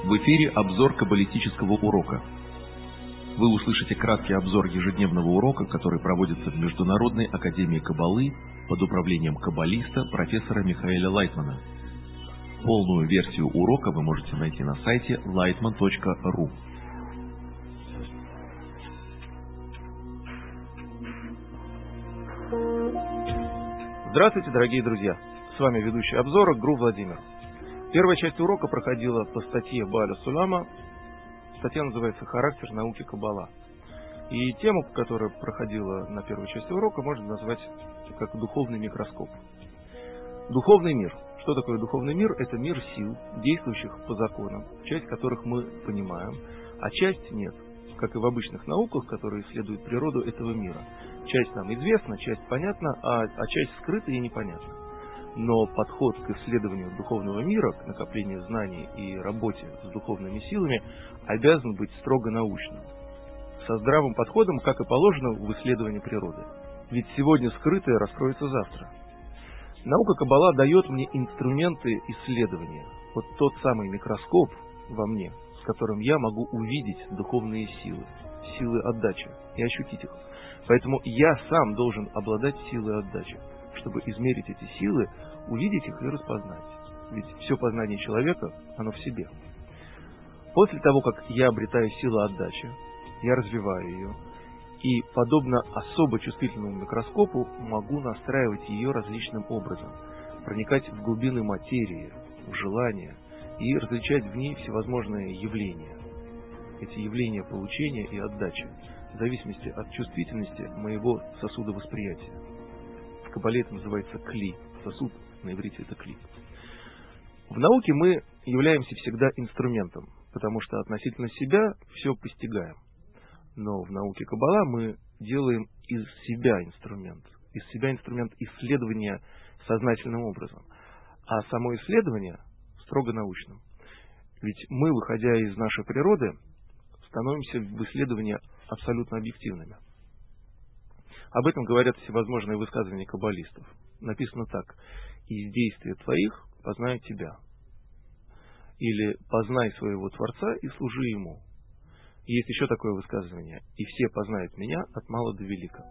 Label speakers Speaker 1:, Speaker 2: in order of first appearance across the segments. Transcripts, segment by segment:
Speaker 1: В эфире обзор каббалистического урока. Вы услышите краткий обзор ежедневного урока, который проводится в Международной академии Каббалы под управлением каббалиста профессора Михаэля Лайтмана. Полную версию урока вы можете найти на сайте lightman.ru.
Speaker 2: Здравствуйте, дорогие друзья! С вами ведущий обзора ГРУ Владимир. Первая часть урока проходила по статье Бааля Сулама. Статья называется «Характер науки Каббала». И тему, которая проходила на первой части урока, можно назвать как «Духовный микроскоп». Духовный мир. Что такое духовный мир? Это мир сил, действующих по законам, часть которых мы понимаем, а часть нет. Как и в обычных науках, которые исследуют природу этого мира. Часть нам известна, часть понятна, а часть скрыта и непонятна. Но подход к исследованию духовного мира, к накоплению знаний и работе с духовными силами обязан быть строго научным. Со здравым подходом, как и положено в исследовании природы. Ведь сегодня скрытое раскроется завтра. Наука Каббала дает мне инструменты исследования. Вот тот самый микроскоп во мне, с которым я могу увидеть духовные силы, силы отдачи и ощутить их. Поэтому я сам должен обладать силой отдачи, чтобы измерить эти силы, увидеть их и распознать. Ведь все познание человека, оно в себе. После того, как я обретаю силу отдачи, я развиваю ее, и, подобно особо чувствительному микроскопу, могу настраивать ее различным образом, проникать в глубины материи, в желания и различать в ней всевозможные явления. Эти явления получения и отдачи, в зависимости от чувствительности моего сосуда восприятия. В Каббале это называется кли. Сосуд на иврите это кли. В науке мы являемся всегда инструментом, потому что относительно себя все постигаем. Но в науке Каббала мы делаем из себя инструмент исследования сознательным образом, а само исследование строго научным. Ведь мы, выходя из нашей природы, становимся в исследовании абсолютно объективными. Об этом говорят всевозможные высказывания каббалистов. Написано так: «Из действия твоих познаю тебя». Или «Познай своего Творца и служи Ему». И есть еще такое высказывание: «И все познают меня от мала до велика».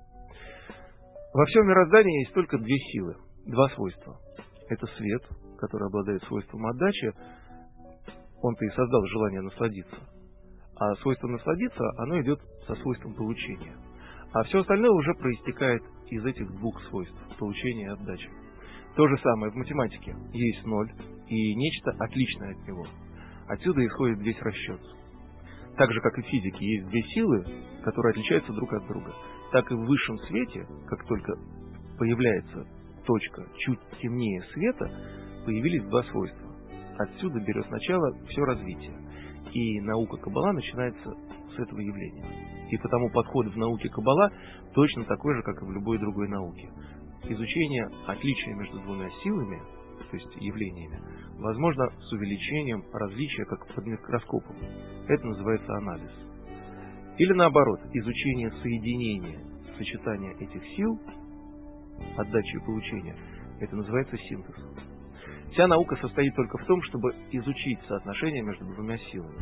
Speaker 2: Во всем мироздании есть только две силы, два свойства. Это свет, который обладает свойством отдачи, он-то и создал желание насладиться. А свойство насладиться, оно идет со свойством получения. А все остальное уже проистекает из этих двух свойств – получения и отдачи. То же самое в математике. Есть ноль и нечто отличное от него. Отсюда исходит весь расчет. Так же, как и в физике, есть две силы, которые отличаются друг от друга. Так и в высшем свете, как только появляется точка чуть темнее света, появились два свойства. Отсюда берет начало все развитие. И наука Каббала начинается с этого явления. И потому подход в науке Каббала точно такой же, как и в любой другой науке. Изучение отличия между двумя силами, то есть явлениями, возможно с увеличением различия, как под микроскопом. Это называется анализ. Или наоборот, изучение соединения, сочетания этих сил, отдачи и получения, это называется синтез. Вся наука состоит только в том, чтобы изучить соотношение между двумя силами.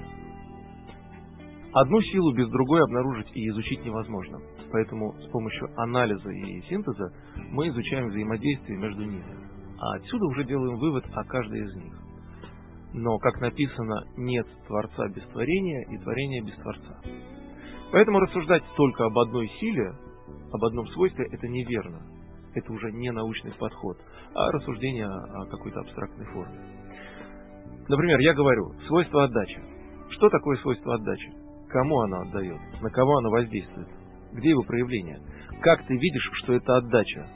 Speaker 2: Одну силу без другой обнаружить и изучить невозможно. Поэтому с помощью анализа и синтеза мы изучаем взаимодействие между ними. А отсюда уже делаем вывод о каждой из них. Но, как написано, нет Творца без творения и творения без Творца. Поэтому рассуждать только об одной силе, об одном свойстве, это неверно. Это уже не научный подход, а рассуждение о какой-то абстрактной форме. Например, я говорю, свойство отдачи. Что такое свойство отдачи? Кому оно отдает? На кого оно воздействует? Где его проявление? Как ты видишь, что это отдача?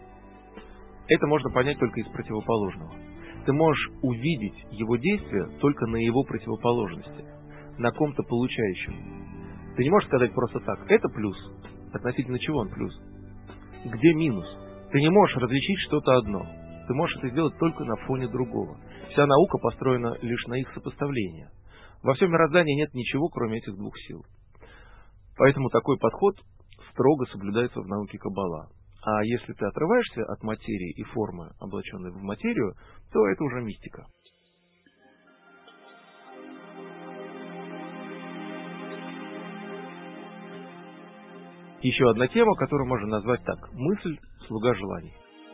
Speaker 2: Это можно понять только из противоположного. Ты можешь увидеть его действие только на его противоположности, на ком-то получающем. Ты не можешь сказать просто так: это плюс. Относительно чего он плюс? Где минус? Ты не можешь различить что-то одно. Ты можешь это сделать только на фоне другого. Вся наука построена лишь на их сопоставлении. Во всем мироздании нет ничего, кроме этих двух сил. Поэтому такой подход строго соблюдается в науке Каббала. А если ты отрываешься от материи и формы, облаченной в материю, то это уже мистика. Еще одна тема, которую можно назвать так: мысль – слуга желаний.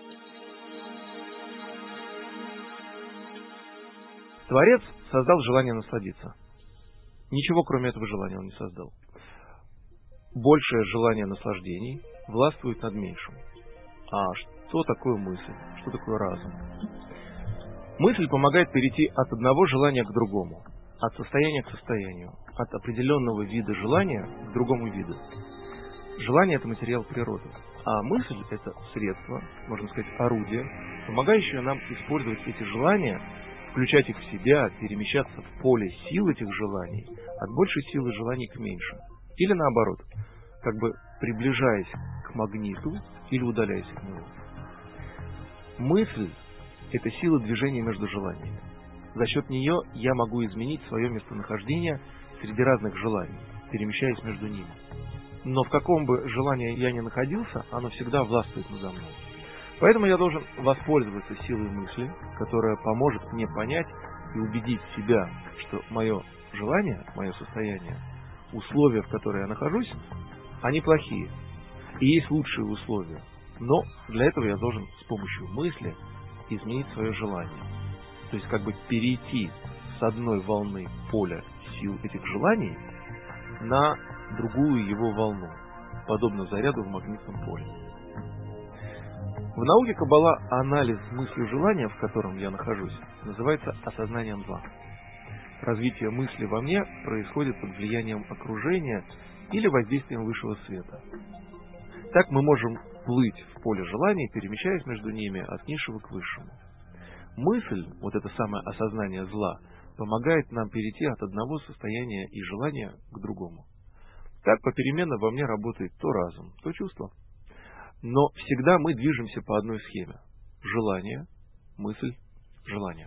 Speaker 2: Творец создал желание насладиться. Ничего, кроме этого желания, он не создал. Большее желание наслаждений властвует над меньшим. А что такое мысль? Что такое разум? Мысль помогает перейти от одного желания к другому, от состояния к состоянию, от определенного вида желания к другому виду. Желание – это материал природы, а мысль – это средство, можно сказать, орудие, помогающее нам использовать эти желания, включать их в себя, перемещаться в поле сил этих желаний, от большей силы желаний к меньшим. Или наоборот, как бы приближаясь к магниту или удаляясь от него. Мысль – это сила движения между желаниями. За счет нее я могу изменить свое местонахождение среди разных желаний, перемещаясь между ними. Но в каком бы желании я ни находился, оно всегда властвует надо мной. Поэтому я должен воспользоваться силой мысли, которая поможет мне понять и убедить себя, что мое желание, мое состояние, условия, в которые я нахожусь, они плохие. И есть лучшие условия. Но для этого я должен с помощью мысли изменить свое желание. То есть как бы перейти с одной волны поля сил этих желаний на другую его волну, подобно заряду в магнитном поле. В науке Каббала анализ мысли желания, в котором я нахожусь, называется осознанием зла. Развитие мысли во мне происходит под влиянием окружения или воздействием высшего света. Так мы можем плыть в поле желаний, перемещаясь между ними от низшего к высшему. Мысль, вот это самое осознание зла, помогает нам перейти от одного состояния и желания к другому. Так попеременно во мне работает то разум, то чувство. Но всегда мы движемся по одной схеме. Желание, мысль, желание.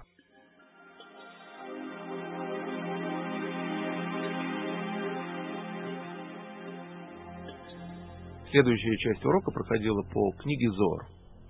Speaker 2: Следующая часть урока проходила по книге Зоар.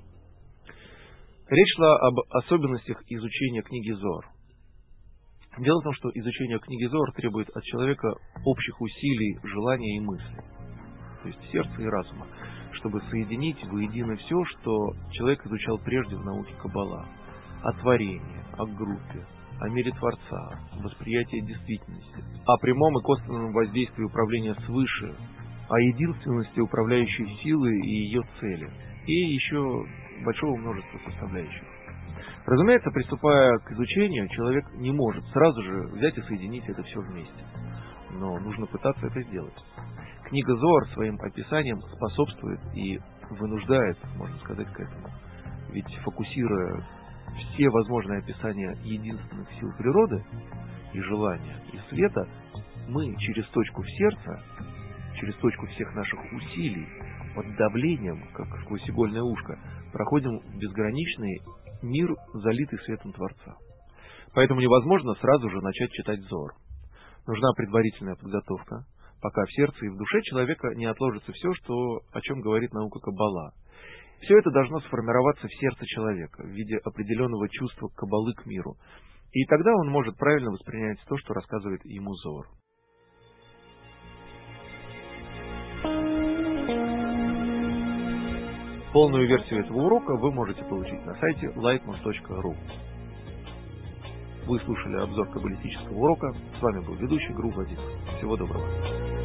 Speaker 2: Речь шла об особенностях изучения книги Зоар. Дело в том, что изучение книги Зоар требует от человека общих усилий, желания и мысли, то есть сердца и разума, чтобы соединить воедино все, что человек изучал прежде в науке Каббала: о творении, о группе, о мире Творца, восприятии действительности, о прямом и косвенном воздействии управления свыше, о единственности управляющей силы и ее цели, и еще большого множества составляющих. Разумеется, приступая к изучению, человек не может сразу же взять и соединить это все вместе. Но нужно пытаться это сделать. Книга Зоар своим описанием способствует и вынуждает, можно сказать, к этому. Ведь фокусируя все возможные описания единственных сил природы, и желания, и света, мы через точку в сердце, через точку всех наших усилий, под давлением, как сквозь игольное ушко, проходим в безграничный мир, залитый светом Творца. Поэтому невозможно сразу же начать читать Зоар. Нужна предварительная подготовка, пока в сердце и в душе человека не отложится все, о чем говорит наука Каббала. Все это должно сформироваться в сердце человека в виде определенного чувства Каббалы к миру. И тогда он может правильно воспринять то, что рассказывает ему Зоар. Полную версию этого урока вы можете получить на сайте lightman.ru. Вы слушали обзор каббалистического урока. С вами был ведущий ГРУ Владимир. Всего доброго.